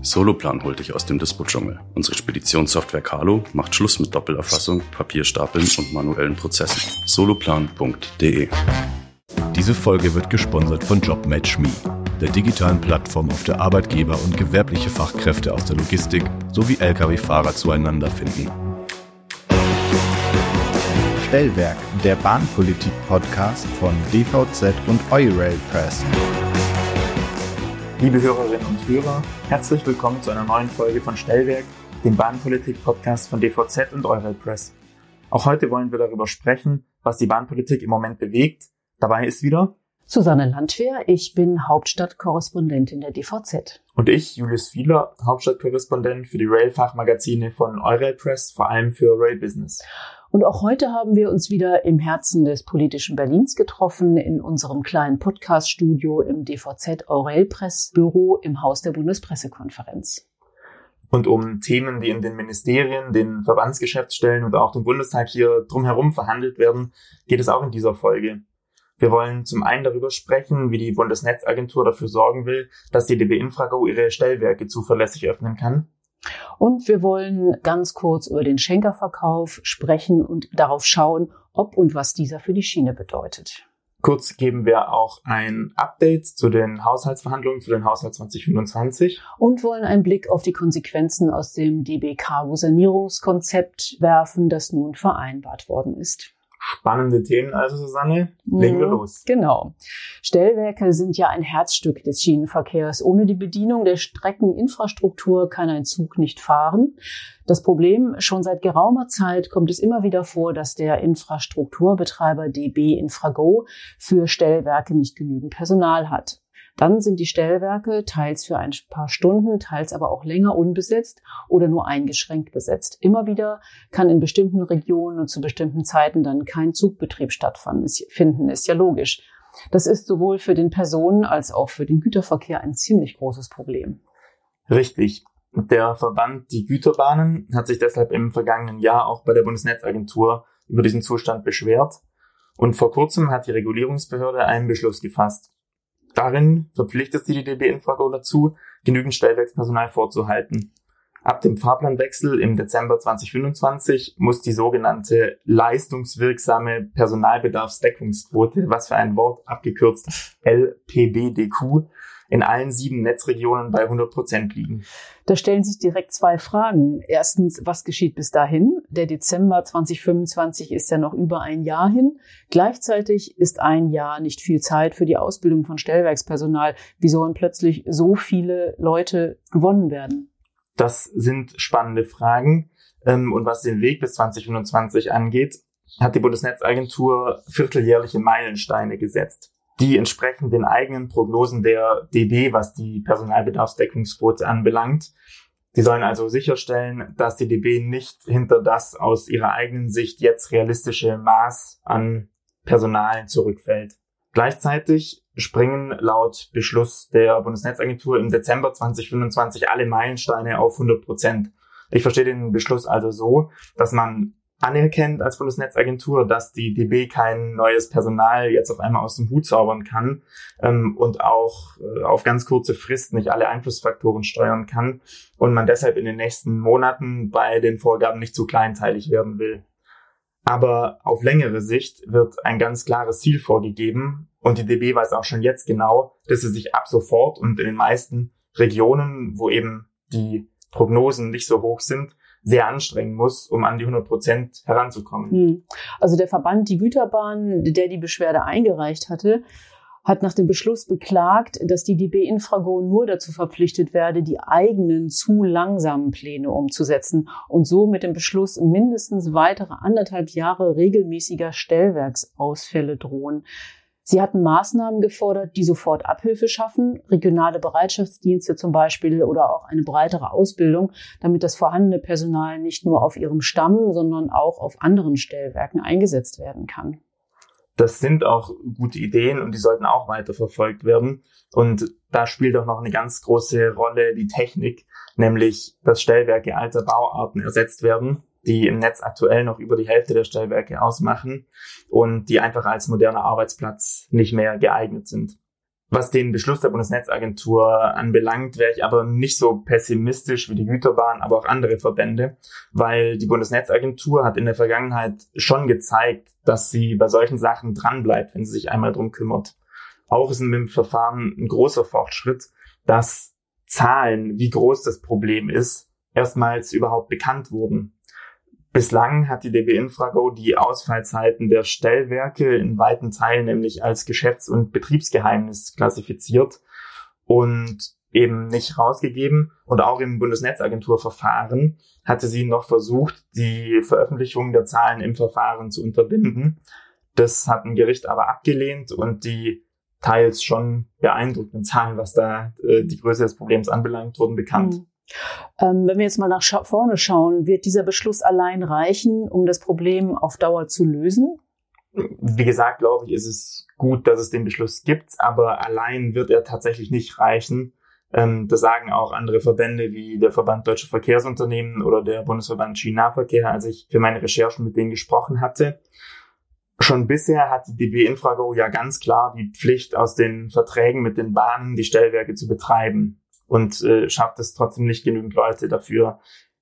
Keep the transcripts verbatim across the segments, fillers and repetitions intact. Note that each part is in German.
Soloplan holt dich aus dem Dispo-Dschungel. Unsere Speditionssoftware Carlo macht Schluss mit Doppelerfassung, Papierstapeln und manuellen Prozessen. soloplan punkt de. Diese Folge wird gesponsert von JobMatchMe, der digitalen Plattform, auf der Arbeitgeber und gewerbliche Fachkräfte aus der Logistik sowie L K W-Fahrer zueinander finden. Stellwerk, der Bahnpolitik-Podcast von D V Z und Eurail Press. Liebe Hörerinnen und Hörer, herzlich willkommen zu einer neuen Folge von Stellwerk, dem Bahnpolitik-Podcast von D V Z und Eurail Press. Auch heute wollen wir darüber sprechen, was die Bahnpolitik im Moment bewegt. Dabei ist wieder Susanne Landwehr, ich bin Hauptstadtkorrespondentin der D V Z. Und ich, Julius Fieler, Hauptstadtkorrespondent für die Rail-Fachmagazine von Eurail Press, vor allem für Rail Business. Und auch heute haben wir uns wieder im Herzen des politischen Berlins getroffen, in unserem kleinen Podcast-Studio im D V Z Eurail Press Büro im Haus der Bundespressekonferenz. Und um Themen, die in den Ministerien, den Verbandsgeschäftsstellen und auch dem Bundestag hier drumherum verhandelt werden, geht es auch in dieser Folge. Wir wollen zum einen darüber sprechen, wie die Bundesnetzagentur dafür sorgen will, dass die D B Infrago ihre Stellwerke zuverlässig öffnen kann. Und wir wollen ganz kurz über den Schenkerverkauf sprechen und darauf schauen, ob und was dieser für die Schiene bedeutet. Kurz geben wir auch ein Update zu den Haushaltsverhandlungen für den Haushalt zwanzig fünfundzwanzig. Und wollen einen Blick auf die Konsequenzen aus dem D B Cargo-Sanierungskonzept werfen, das nun vereinbart worden ist. Spannende Themen also, Susanne. Legen wir los. Genau. Stellwerke sind ja ein Herzstück des Schienenverkehrs. Ohne die Bedienung der Streckeninfrastruktur kann ein Zug nicht fahren. Das Problem, schon seit geraumer Zeit kommt es immer wieder vor, dass der Infrastrukturbetreiber D B Infrago für Stellwerke nicht genügend Personal hat. Dann sind die Stellwerke teils für ein paar Stunden, teils aber auch länger unbesetzt oder nur eingeschränkt besetzt. Immer wieder kann in bestimmten Regionen und zu bestimmten Zeiten dann kein Zugbetrieb stattfinden, ist ja logisch. Das ist sowohl für den Personen- als auch für den Güterverkehr ein ziemlich großes Problem. Richtig. Der Verband Die Güterbahnen hat sich deshalb im vergangenen Jahr auch bei der Bundesnetzagentur über diesen Zustand beschwert. Und vor kurzem hat die Regulierungsbehörde einen Beschluss gefasst. Darin verpflichtet sie die D B Infrago dazu, genügend Stellwerkspersonal vorzuhalten. Ab dem Fahrplanwechsel im Dezember zwanzig fünfundzwanzig muss die sogenannte leistungswirksame Personalbedarfsdeckungsquote, was für ein Wort, abgekürzt L P B D Q, in allen sieben Netzregionen bei hundert Prozent liegen. Da stellen sich direkt zwei Fragen. Erstens, was geschieht bis dahin? Der Dezember zwanzig fünfundzwanzig ist ja noch über ein Jahr hin. Gleichzeitig ist ein Jahr nicht viel Zeit für die Ausbildung von Stellwerkspersonal. Wie sollen plötzlich so viele Leute gewonnen werden? Das sind spannende Fragen. Und was den Weg bis zwanzig fünfundzwanzig angeht, hat die Bundesnetzagentur vierteljährliche Meilensteine gesetzt, die entsprechend den eigenen Prognosen der D B, was die Personalbedarfsdeckungsquote anbelangt. Sie sollen also sicherstellen, dass die D B nicht hinter das aus ihrer eigenen Sicht jetzt realistische Maß an Personal zurückfällt. Gleichzeitig springen laut Beschluss der Bundesnetzagentur im Dezember zwanzig fünfundzwanzig alle Meilensteine auf hundert Prozent. Ich verstehe den Beschluss also so, dass man anerkennt als Bundesnetzagentur, dass die D B kein neues Personal jetzt auf einmal aus dem Hut zaubern kann ähm, und auch äh, auf ganz kurze Frist nicht alle Einflussfaktoren steuern kann und man deshalb in den nächsten Monaten bei den Vorgaben nicht zu kleinteilig werden will. Aber auf längere Sicht wird ein ganz klares Ziel vorgegeben und die D B weiß auch schon jetzt genau, dass sie sich ab sofort und in den meisten Regionen, wo eben die Prognosen nicht so hoch sind, sehr anstrengen muss, um an die hundert Prozent heranzukommen. Also der Verband Die Güterbahn, der die Beschwerde eingereicht hatte, hat nach dem Beschluss beklagt, dass die D B Infrago nur dazu verpflichtet werde, die eigenen zu langsamen Pläne umzusetzen und so mit dem Beschluss mindestens weitere anderthalb Jahre regelmäßiger Stellwerksausfälle drohen. Sie hatten Maßnahmen gefordert, die sofort Abhilfe schaffen, regionale Bereitschaftsdienste zum Beispiel oder auch eine breitere Ausbildung, damit das vorhandene Personal nicht nur auf ihrem Stamm, sondern auch auf anderen Stellwerken eingesetzt werden kann. Das sind auch gute Ideen und die sollten auch weiter verfolgt werden. Und da spielt auch noch eine ganz große Rolle die Technik, nämlich dass Stellwerke alter Bauarten ersetzt werden, die im Netz aktuell noch über die Hälfte der Stellwerke ausmachen und die einfach als moderner Arbeitsplatz nicht mehr geeignet sind. Was den Beschluss der Bundesnetzagentur anbelangt, wäre ich aber nicht so pessimistisch wie die Güterbahn, aber auch andere Verbände, weil die Bundesnetzagentur hat in der Vergangenheit schon gezeigt, dass sie bei solchen Sachen dranbleibt, wenn sie sich einmal drum kümmert. Auch ist im Verfahren ein großer Fortschritt, dass Zahlen, wie groß das Problem ist, erstmals überhaupt bekannt wurden. Bislang hat die D B Infrago die Ausfallzeiten der Stellwerke in weiten Teilen nämlich als Geschäfts- und Betriebsgeheimnis klassifiziert und eben nicht rausgegeben. Und auch im Bundesnetzagenturverfahren hatte sie noch versucht, die Veröffentlichung der Zahlen im Verfahren zu unterbinden. Das hat ein Gericht aber abgelehnt und die teils schon beeindruckenden Zahlen, was da äh, die Größe des Problems anbelangt, wurden bekannt. Mhm. Ähm, wenn wir jetzt mal nach scha- vorne schauen, wird dieser Beschluss allein reichen, um das Problem auf Dauer zu lösen? Wie gesagt, glaube ich, ist es gut, dass es den Beschluss gibt, aber allein wird er tatsächlich nicht reichen. Ähm, das sagen auch andere Verbände wie der Verband Deutscher Verkehrsunternehmen oder der Bundesverband Schienennahverkehr, als ich für meine Recherchen mit denen gesprochen hatte. Schon bisher hat die D B Infrago ja ganz klar die Pflicht, aus den Verträgen mit den Bahnen die Stellwerke zu betreiben. Und äh, schafft es trotzdem nicht genügend Leute dafür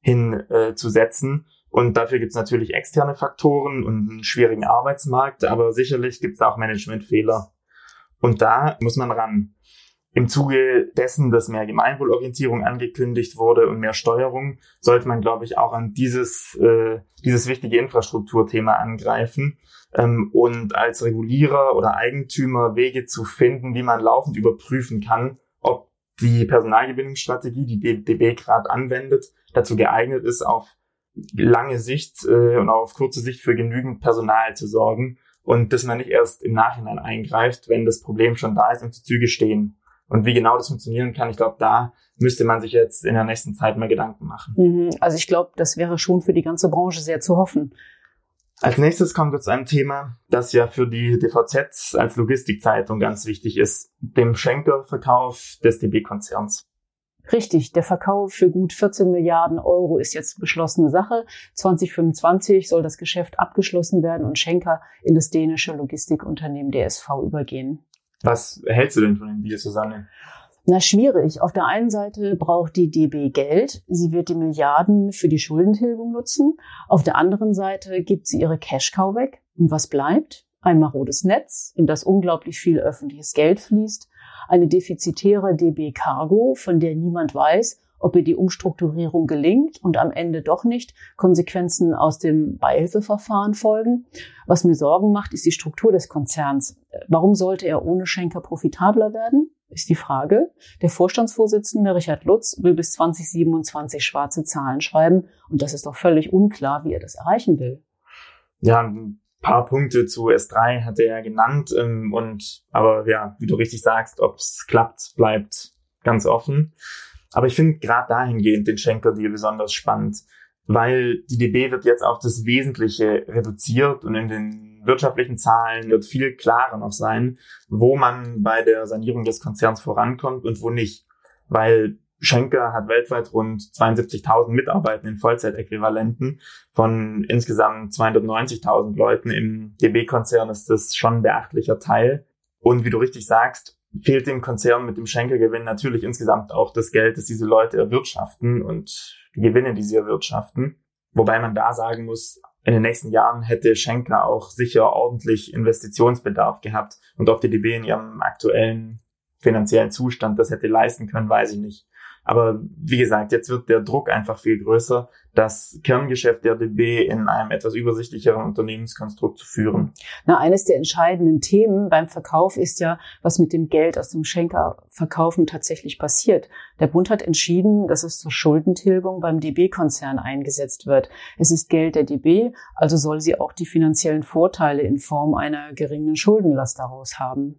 hinzusetzen. Äh, und dafür gibt es natürlich externe Faktoren und einen schwierigen Arbeitsmarkt, aber sicherlich gibt es auch Managementfehler. Und da muss man ran. Im Zuge dessen, dass mehr Gemeinwohlorientierung angekündigt wurde und mehr Steuerung, sollte man, glaube ich, auch an dieses äh, dieses wichtige Infrastrukturthema angreifen ähm, und als Regulierer oder Eigentümer Wege zu finden, wie man laufend überprüfen kann, ob die Personalgewinnungsstrategie, die die D B gerade anwendet, dazu geeignet ist, auf lange Sicht äh, und auch auf kurze Sicht für genügend Personal zu sorgen und dass man nicht erst im Nachhinein eingreift, wenn das Problem schon da ist und die Züge stehen. Und wie genau das funktionieren kann, ich glaube, da müsste man sich jetzt in der nächsten Zeit mal Gedanken machen. Also ich glaube, das wäre schon für die ganze Branche sehr zu hoffen. Als nächstes kommen wir zu einem Thema, das ja für die D V Z als Logistikzeitung ganz wichtig ist, dem Schenker-Verkauf des D B-Konzerns. Richtig, der Verkauf für gut vierzehn Milliarden Euro ist jetzt beschlossene Sache. zwanzig fünfundzwanzig soll das Geschäft abgeschlossen werden und Schenker in das dänische Logistikunternehmen D S V übergehen. Was hältst du denn von dem Deal, Susanne? Na, schwierig. Auf der einen Seite braucht die D B Geld. Sie wird die Milliarden für die Schuldentilgung nutzen. Auf der anderen Seite gibt sie ihre Cash-Cow weg. Und was bleibt? Ein marodes Netz, in das unglaublich viel öffentliches Geld fließt. Eine defizitäre D B Cargo, von der niemand weiß, ob ihr die Umstrukturierung gelingt und am Ende doch nicht Konsequenzen aus dem Beihilfeverfahren folgen. Was mir Sorgen macht, ist die Struktur des Konzerns. Warum sollte er ohne Schenker profitabler werden? Ist die Frage. Der Vorstandsvorsitzende Richard Lutz will bis zwanzig siebenundzwanzig schwarze Zahlen schreiben und das ist doch völlig unklar, wie er das erreichen will. Ja, ein paar Punkte zu S drei hat er ja genannt ähm, und aber ja, wie du richtig sagst, ob es klappt, bleibt ganz offen. Aber ich finde gerade dahingehend den Schenker-Deal besonders spannend, weil die D B wird jetzt auf das Wesentliche reduziert und in den wirtschaftlichen Zahlen wird viel klarer noch sein, wo man bei der Sanierung des Konzerns vorankommt und wo nicht. Weil Schenker hat weltweit rund zweiundsiebzigtausend Mitarbeiter in Vollzeitäquivalenten. Von insgesamt zweihundertneunzigtausend Leuten im D B-Konzern ist das schon ein beachtlicher Teil. Und wie du richtig sagst, fehlt dem Konzern mit dem Schenker-Gewinn natürlich insgesamt auch das Geld, das diese Leute erwirtschaften und die Gewinne, die sie erwirtschaften. Wobei man da sagen muss, in den nächsten Jahren hätte Schenker auch sicher ordentlich Investitionsbedarf gehabt. Und ob die D B in ihrem aktuellen finanziellen Zustand das hätte leisten können, weiß ich nicht. Aber wie gesagt, jetzt wird der Druck einfach viel größer, das Kerngeschäft der D B in einem etwas übersichtlicheren Unternehmenskonstrukt zu führen. Na, eines der entscheidenden Themen beim Verkauf ist ja, was mit dem Geld aus dem Schenker-Verkaufen tatsächlich passiert. Der Bund hat entschieden, dass es zur Schuldentilgung beim D B-Konzern eingesetzt wird. Es ist Geld der D B, also soll sie auch die finanziellen Vorteile in Form einer geringen Schuldenlast daraus haben.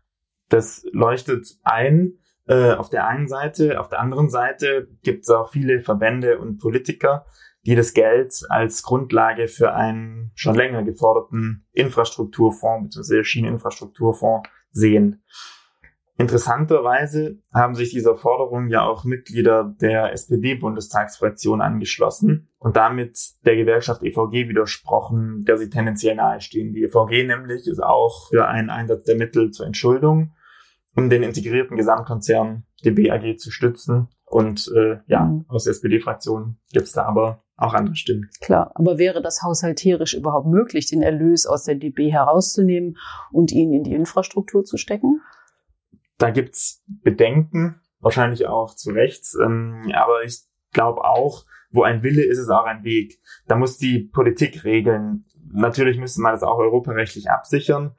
Das leuchtet ein. Äh, auf der einen Seite, auf der anderen Seite gibt es auch viele Verbände und Politiker, die das Geld als Grundlage für einen schon länger geforderten Infrastrukturfonds bzw. Schieneninfrastrukturfonds sehen. Interessanterweise haben sich dieser Forderung ja auch Mitglieder der S P D-Bundestagsfraktion angeschlossen und damit der Gewerkschaft E V G widersprochen, der sie tendenziell nahestehen. Die E V G nämlich ist auch für einen Einsatz der Mittel zur Entschuldung um den integrierten Gesamtkonzern D B A G zu stützen. Und äh, ja, mhm. aus der S P D-Fraktion gibt es da aber auch andere Stimmen. Klar, aber wäre das haushalterisch überhaupt möglich, den Erlös aus der D B herauszunehmen und ihn in die Infrastruktur zu stecken? Da gibt's Bedenken, wahrscheinlich auch zu Recht. Ähm, aber ich glaube auch, wo ein Wille ist, ist auch ein Weg. Da muss die Politik regeln. Natürlich müsste man das auch europarechtlich absichern.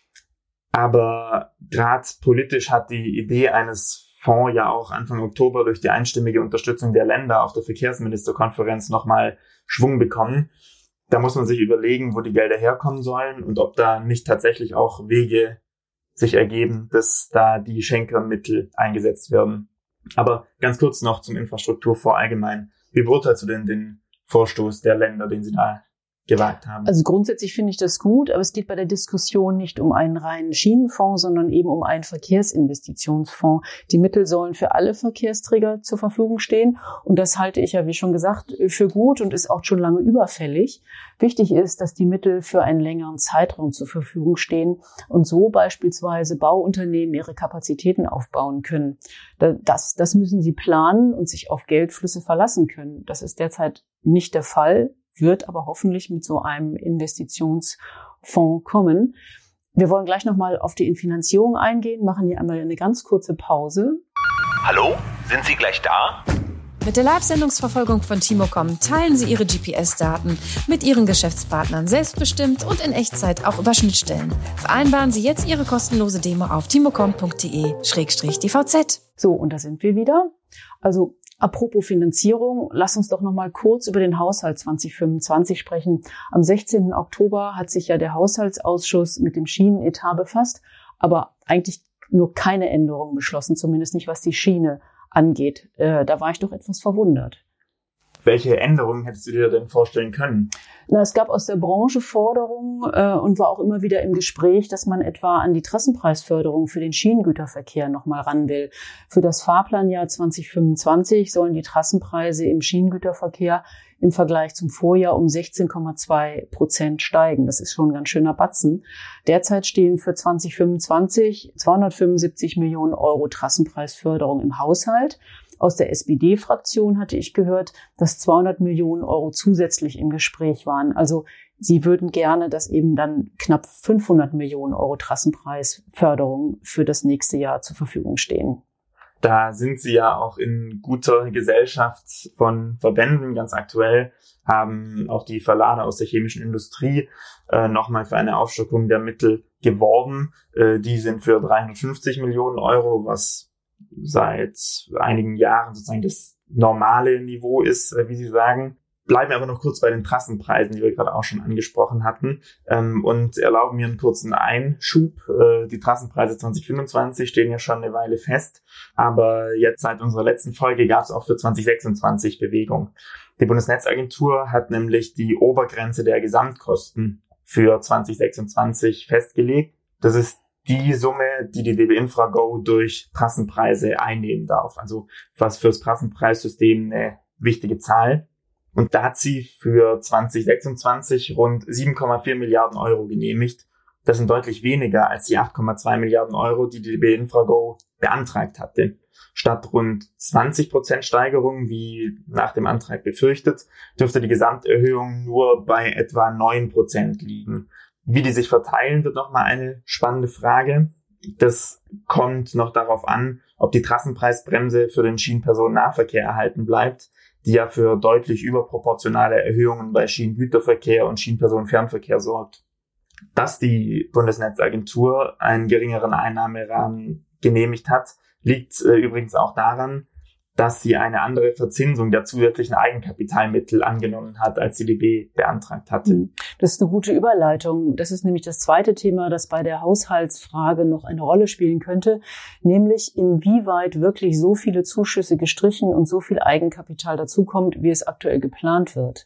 Aber gerade politisch hat die Idee eines Fonds ja auch Anfang Oktober durch die einstimmige Unterstützung der Länder auf der Verkehrsministerkonferenz nochmal Schwung bekommen. Da muss man sich überlegen, wo die Gelder herkommen sollen und ob da nicht tatsächlich auch Wege sich ergeben, dass da die Schenker-Mittel eingesetzt werden. Aber ganz kurz noch zum Infrastrukturfonds allgemein. Wie beurteilst du denn den Vorstoß der Länder, den sie da gewagt haben? Also grundsätzlich finde ich das gut, aber es geht bei der Diskussion nicht um einen reinen Schienenfonds, sondern eben um einen Verkehrsinvestitionsfonds. Die Mittel sollen für alle Verkehrsträger zur Verfügung stehen und das halte ich ja, wie schon gesagt, für gut und ist auch schon lange überfällig. Wichtig ist, dass die Mittel für einen längeren Zeitraum zur Verfügung stehen und so beispielsweise Bauunternehmen ihre Kapazitäten aufbauen können. Das, das müssen sie planen und sich auf Geldflüsse verlassen können. Das ist derzeit nicht der Fall, wird aber hoffentlich mit so einem Investitionsfonds kommen. Wir wollen gleich nochmal auf die Finanzierung eingehen, machen hier einmal eine ganz kurze Pause. Hallo, sind Sie gleich da? Mit der Live-Sendungsverfolgung von Timocom teilen Sie Ihre G P S-Daten mit Ihren Geschäftspartnern selbstbestimmt und in Echtzeit auch über Schnittstellen. Vereinbaren Sie jetzt Ihre kostenlose Demo auf timocom punkt de slash d v z. So, und da sind wir wieder. Also apropos Finanzierung, lass uns doch noch mal kurz über den Haushalt zwanzig fünfundzwanzig sprechen. Am sechzehnten Oktober hat sich ja der Haushaltsausschuss mit dem Schienenetat befasst, aber eigentlich nur keine Änderungen beschlossen, zumindest nicht, was die Schiene angeht. Äh, da war ich doch etwas verwundert. Welche Änderungen hättest du dir denn vorstellen können? Na, es gab aus der Branche Forderungen äh, und war auch immer wieder im Gespräch, dass man etwa an die Trassenpreisförderung für den Schienengüterverkehr noch mal ran will. Für das Fahrplanjahr zwanzig fünfundzwanzig sollen die Trassenpreise im Schienengüterverkehr im Vergleich zum Vorjahr um sechzehn Komma zwei Prozent steigen. Das ist schon ein ganz schöner Batzen. Derzeit stehen für zwanzig fünfundzwanzig zweihundertfünfundsiebzig Millionen Euro Trassenpreisförderung im Haushalt. Aus der S P D-Fraktion hatte ich gehört, dass zweihundert Millionen Euro zusätzlich im Gespräch waren. Also sie würden gerne, dass eben dann knapp fünfhundert Millionen Euro Trassenpreisförderung für das nächste Jahr zur Verfügung stehen. Da sind sie ja auch in guter Gesellschaft von Verbänden. Ganz aktuell haben auch die Verlage aus der chemischen Industrie äh, nochmal für eine Aufstockung der Mittel geworben. Äh, die sind für dreihundertfünfzig Millionen Euro, was seit einigen Jahren sozusagen das normale Niveau ist, wie Sie sagen. Bleiben wir aber noch kurz bei den Trassenpreisen, die wir gerade auch schon angesprochen hatten, und erlauben mir einen kurzen Einschub. Die Trassenpreise zwanzig fünfundzwanzig stehen ja schon eine Weile fest, aber jetzt seit unserer letzten Folge gab es auch für zwanzig sechsundzwanzig Bewegung. Die Bundesnetzagentur hat nämlich die Obergrenze der Gesamtkosten für zwanzig sechsundzwanzig festgelegt. Das ist die Summe, die die D B Infra Go durch Trassenpreise einnehmen darf. Also was fürs Trassenpreissystem eine wichtige Zahl. Und da hat sie für zwanzig sechsundzwanzig rund sieben Komma vier Milliarden Euro genehmigt. Das sind deutlich weniger als die acht Komma zwei Milliarden Euro, die die D B Infra Go beantragt hatte. Statt rund zwanzig Prozent Steigerung, wie nach dem Antrag befürchtet, dürfte die Gesamterhöhung nur bei etwa neun Prozent liegen. Wie die sich verteilen, wird nochmal eine spannende Frage. Das kommt noch darauf an, ob die Trassenpreisbremse für den Schienenpersonennahverkehr erhalten bleibt, die ja für deutlich überproportionale Erhöhungen bei Schienengüterverkehr und Schienenpersonenfernverkehr sorgt. Dass die Bundesnetzagentur einen geringeren Einnahmerahmen genehmigt hat, liegt äh, übrigens auch daran, dass sie eine andere Verzinsung der zusätzlichen Eigenkapitalmittel angenommen hat, als die D B beantragt hatte. Das ist eine gute Überleitung. Das ist nämlich das zweite Thema, das bei der Haushaltsfrage noch eine Rolle spielen könnte, nämlich inwieweit wirklich so viele Zuschüsse gestrichen und so viel Eigenkapital dazukommt, wie es aktuell geplant wird.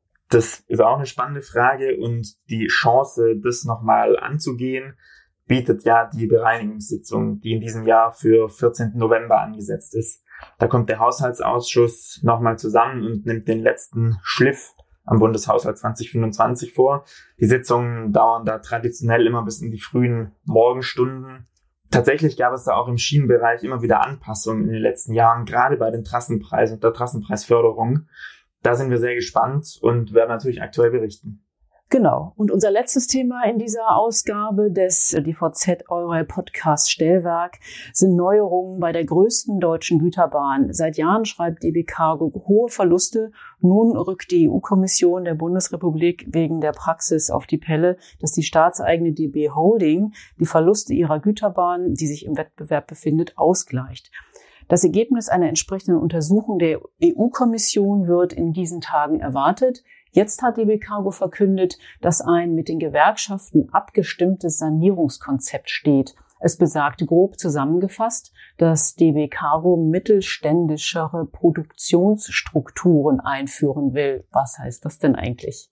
Das ist auch eine spannende Frage und die Chance, das nochmal anzugehen, bietet ja die Bereinigungssitzung, die in diesem Jahr für vierzehnten November angesetzt ist. Da kommt der Haushaltsausschuss nochmal zusammen und nimmt den letzten Schliff am Bundeshaushalt zwanzig fünfundzwanzig vor. Die Sitzungen dauern da traditionell immer bis in die frühen Morgenstunden. Tatsächlich gab es da auch im Schienenbereich immer wieder Anpassungen in den letzten Jahren, gerade bei den Trassenpreisen und der Trassenpreisförderung. Da sind wir sehr gespannt und werden natürlich aktuell berichten. Genau. Und unser letztes Thema in dieser Ausgabe des D V Z Eurail Podcast Stellwerk sind Neuerungen bei der größten deutschen Güterbahn. Seit Jahren schreibt D B Cargo hohe Verluste. Nun rückt die E U-Kommission der Bundesrepublik wegen der Praxis auf die Pelle, dass die staatseigene D B Holding die Verluste ihrer Güterbahn, die sich im Wettbewerb befindet, ausgleicht. Das Ergebnis einer entsprechenden Untersuchung der E U-Kommission wird in diesen Tagen erwartet. Jetzt hat D B Cargo verkündet, dass ein mit den Gewerkschaften abgestimmtes Sanierungskonzept steht. Es besagt grob zusammengefasst, dass D B Cargo mittelständischere Produktionsstrukturen einführen will. Was heißt das denn eigentlich?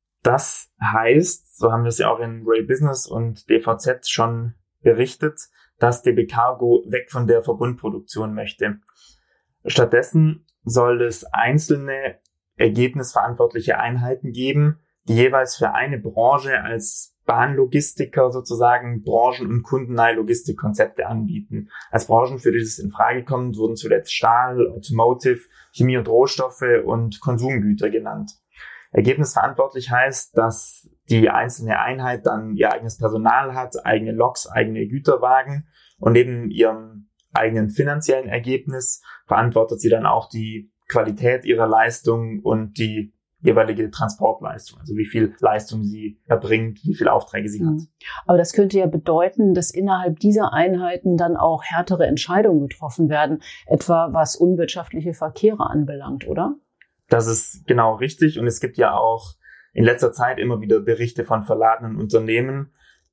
Das heißt, so haben wir es ja auch in Rail Business und D V Z schon berichtet, dass D B Cargo weg von der Verbundproduktion möchte. Stattdessen soll es einzelne ergebnisverantwortliche Einheiten geben, die jeweils für eine Branche als Bahnlogistiker sozusagen branchen- und kundennahe Logistikkonzepte anbieten. Als Branchen, für die das in Frage kommt, wurden zuletzt Stahl, Automotive, Chemie und Rohstoffe und Konsumgüter genannt. Ergebnisverantwortlich heißt, dass die einzelne Einheit dann ihr eigenes Personal hat, eigene Loks, eigene Güterwagen und neben ihrem eigenen finanziellen Ergebnis verantwortet sie dann auch die Qualität ihrer Leistung und die jeweilige Transportleistung, also wie viel Leistung sie erbringt, wie viele Aufträge sie hat. Aber das könnte ja bedeuten, dass innerhalb dieser Einheiten dann auch härtere Entscheidungen getroffen werden, etwa was unwirtschaftliche Verkehre anbelangt, oder? Das ist genau richtig und es gibt ja auch in letzter Zeit immer wieder Berichte von verladenen Unternehmen,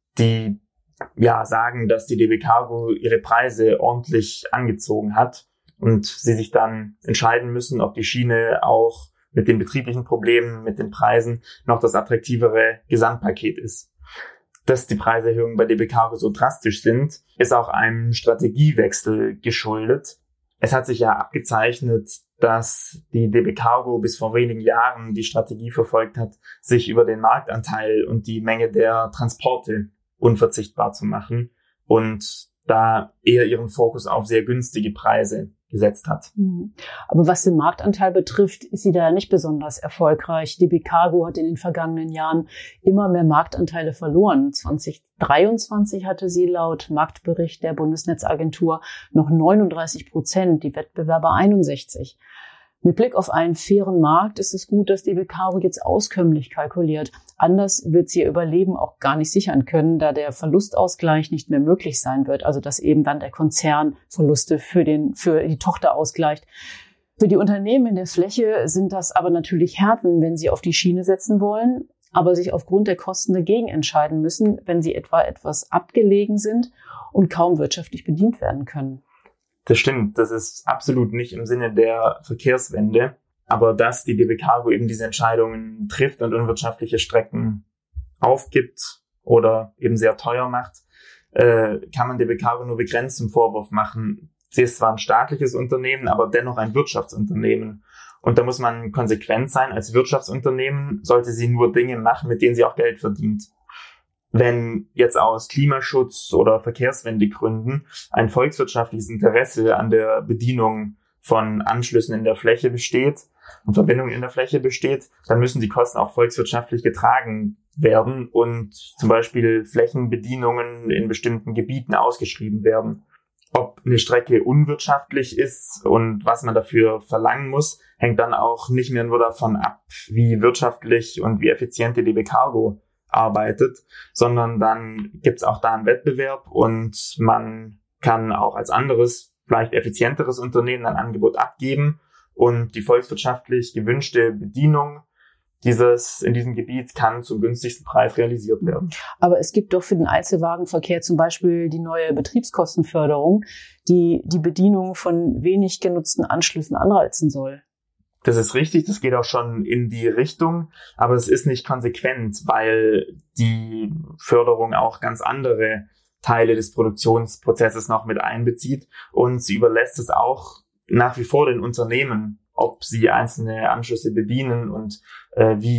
die ja sagen, dass die D B Cargo ihre Preise ordentlich angezogen hat und sie sich dann entscheiden müssen, ob die Schiene auch mit den betrieblichen Problemen, mit den Preisen noch das attraktivere Gesamtpaket ist. Dass die Preiserhöhungen bei D B Cargo so drastisch sind, ist auch einem Strategiewechsel geschuldet. Es hat sich ja abgezeichnet, dass die D B Cargo bis vor wenigen Jahren die Strategie verfolgt hat, sich über den Marktanteil und die Menge der Transporte unverzichtbar zu machen und da eher ihren Fokus auf sehr günstige Preise gesetzt hat. Aber was den Marktanteil betrifft, ist sie da nicht besonders erfolgreich. D B Cargo hat in den vergangenen Jahren immer mehr Marktanteile verloren. zwanzig dreiundzwanzig hatte sie laut Marktbericht der Bundesnetzagentur noch neununddreißig Prozent, die Wettbewerber einundsechzig. Mit Blick auf einen fairen Markt ist es gut, dass D B Cargo jetzt auskömmlich kalkuliert. Anders wird sie ihr Überleben auch gar nicht sichern können, da der Verlustausgleich nicht mehr möglich sein wird. Also dass eben dann der Konzern Verluste für den für die Tochter ausgleicht. Für die Unternehmen in der Fläche sind das aber natürlich Härten, wenn sie auf die Schiene setzen wollen, aber sich aufgrund der Kosten dagegen entscheiden müssen, wenn sie etwa etwas abgelegen sind und kaum wirtschaftlich bedient werden können. Das stimmt, das ist absolut nicht im Sinne der Verkehrswende, aber dass die D B Cargo eben diese Entscheidungen trifft und unwirtschaftliche Strecken aufgibt oder eben sehr teuer macht, äh, kann man D B Cargo nur begrenzt zum Vorwurf machen. Sie ist zwar ein staatliches Unternehmen, aber dennoch ein Wirtschaftsunternehmen. Und da muss man konsequent sein. Als Wirtschaftsunternehmen sollte sie nur Dinge machen, mit denen sie auch Geld verdient. Wenn jetzt aus Klimaschutz- oder Verkehrswendegründen ein volkswirtschaftliches Interesse an der Bedienung von Anschlüssen in der Fläche besteht und Verbindungen in der Fläche besteht, dann müssen die Kosten auch volkswirtschaftlich getragen werden und zum Beispiel Flächenbedienungen in bestimmten Gebieten ausgeschrieben werden. Ob eine Strecke unwirtschaftlich ist und was man dafür verlangen muss, hängt dann auch nicht mehr nur davon ab, wie wirtschaftlich und wie effizient die D B Cargo arbeitet, sondern dann gibt's auch da einen Wettbewerb und man kann auch als anderes, vielleicht effizienteres Unternehmen ein Angebot abgeben und die volkswirtschaftlich gewünschte Bedienung dieses in diesem Gebiet kann zum günstigsten Preis realisiert werden. Aber es gibt doch für den Einzelwagenverkehr zum Beispiel die neue Betriebskostenförderung, die die Bedienung von wenig genutzten Anschlüssen anreizen soll. Das ist richtig, das geht auch schon in die Richtung, aber es ist nicht konsequent, weil die Förderung auch ganz andere Teile des Produktionsprozesses noch mit einbezieht und sie überlässt es auch nach wie vor den Unternehmen, ob sie einzelne Anschlüsse bedienen und äh, wie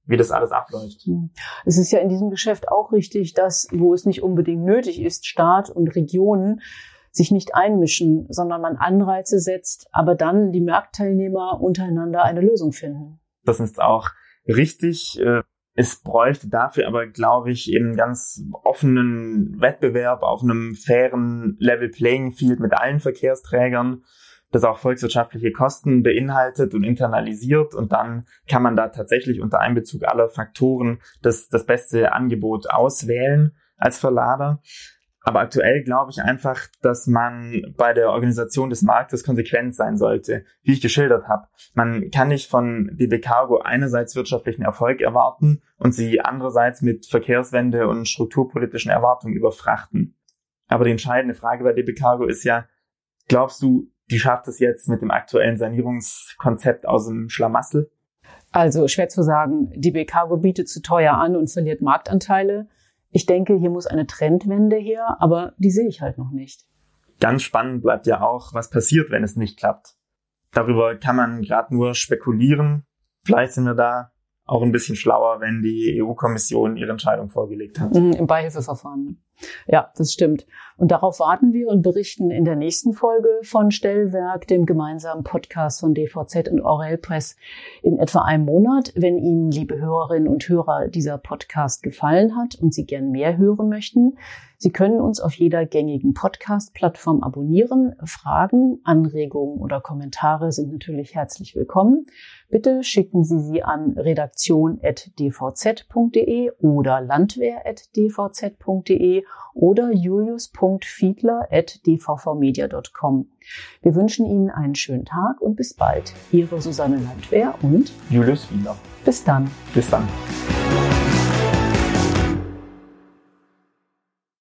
wie das alles abläuft. Es ist ja in diesem Geschäft auch richtig, dass, wo es nicht unbedingt nötig ist, Staat und Regionen sich nicht einmischen, sondern man Anreize setzt, aber dann die Marktteilnehmer untereinander eine Lösung finden. Das ist auch richtig. Es bräuchte dafür aber, glaube ich, eben ganz offenen Wettbewerb auf einem fairen Level Playing Field mit allen Verkehrsträgern, das auch volkswirtschaftliche Kosten beinhaltet und internalisiert. Und dann kann man da tatsächlich unter Einbezug aller Faktoren das, das beste Angebot auswählen als Verlader. Aber aktuell glaube ich einfach, dass man bei der Organisation des Marktes konsequent sein sollte, wie ich geschildert habe. Man kann nicht von D B Cargo einerseits wirtschaftlichen Erfolg erwarten und sie andererseits mit Verkehrswende und strukturpolitischen Erwartungen überfrachten. Aber die entscheidende Frage bei D B Cargo ist ja, glaubst du, die schafft es jetzt mit dem aktuellen Sanierungskonzept aus dem Schlamassel? Also schwer zu sagen, D B Cargo bietet zu teuer an und verliert Marktanteile. Ich denke, hier muss eine Trendwende her, aber die sehe ich halt noch nicht. Ganz spannend bleibt ja auch, was passiert, wenn es nicht klappt. Darüber kann man gerade nur spekulieren. Vielleicht sind wir da auch ein bisschen schlauer, wenn die E U-Kommission ihre Entscheidung vorgelegt hat. Im Beihilfeverfahren. Ja, das stimmt. Und darauf warten wir und berichten in der nächsten Folge von Stellwerk, dem gemeinsamen Podcast von D V Z und Aurel Press, in etwa einem Monat. Wenn Ihnen, liebe Hörerinnen und Hörer, dieser Podcast gefallen hat und Sie gern mehr hören möchten, Sie können uns auf jeder gängigen Podcast-Plattform abonnieren. Fragen, Anregungen oder Kommentare sind natürlich herzlich willkommen. Bitte schicken Sie sie an redaktion at d v z punkt d e oder landwehr at d v z punkt d e oder julius punkt fiedler at d v v media punkt com. Wir wünschen Ihnen einen schönen Tag und bis bald. Ihre Susanne Landwehr und Julius Fiedler. Bis dann. Bis dann.